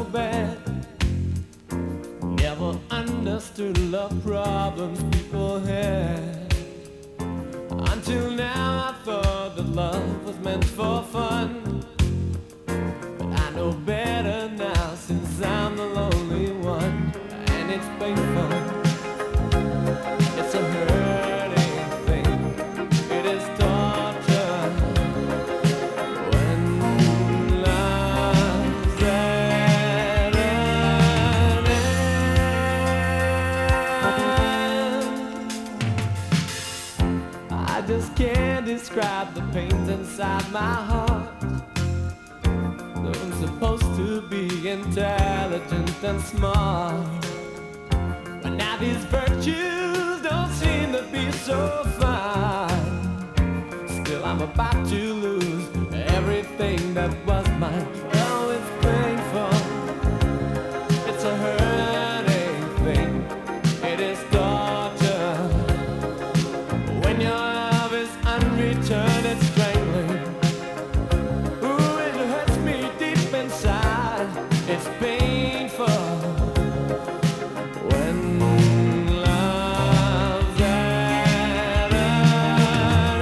bad. Never understood love problems people had. Until now I thought that love was meant for fun. But I know better now since I'm the lonely one. And it's painful, it's a hurting thing, it is torture when love's at an end. I just can't describe the pains inside my heart. Though I'm supposed to be intelligent and smart, but now these virtues don't seem to be so fine. Still I'm about to lose everything that was mine. Oh, it's painful, it's a hurting thing, it is torture when your love is unreturned, it's strangling. Ooh, it hurts me deep inside, it's painful when love's at an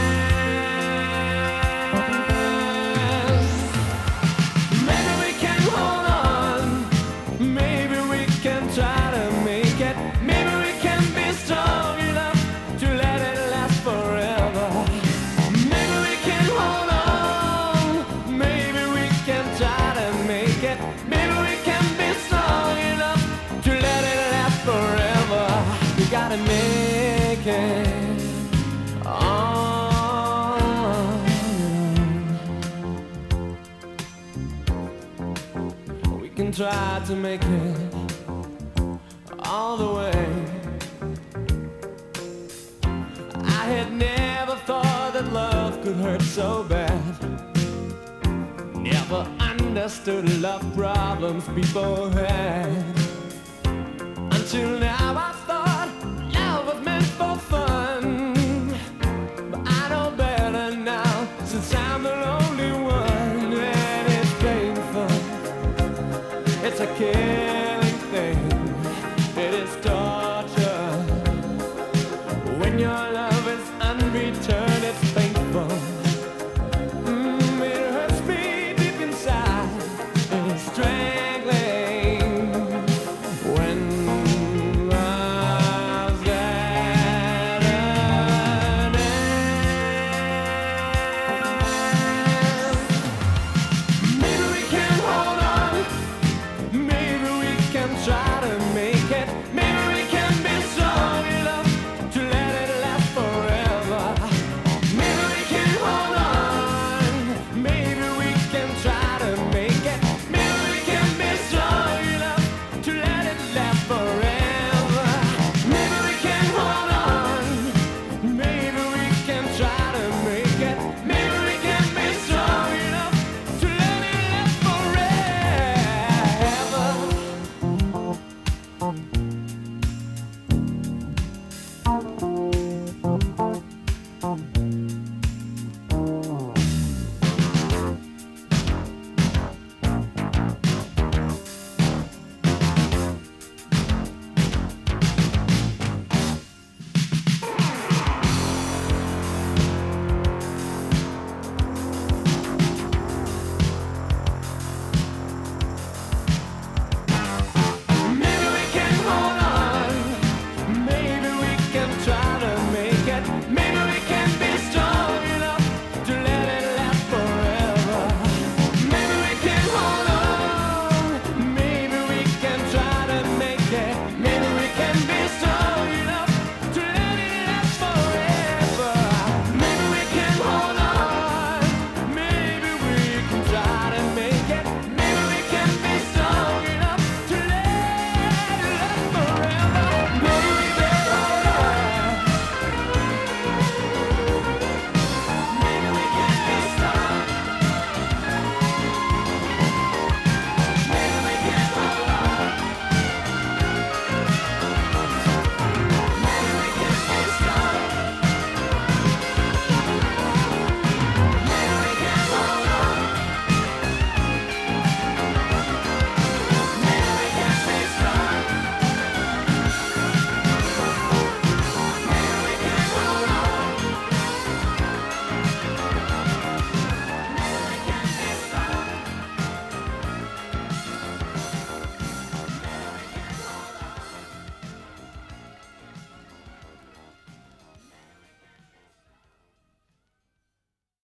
end. Maybe we can hold on, maybe we can try to make it, maybe we can be strong enough to let it last forever. Maybe we can hold on, maybe we can try to make it, maybe we can be strong enough to let it last forever. We gotta make it on. We can try to make it all the way. I had never thought that love could hurt so bad. Never understood love problems people had. Until now I thought love was meant for fun. But I know better now since I'm the lonely one. And it's painful, it's a killing thing, it is torture when your love is unreturned.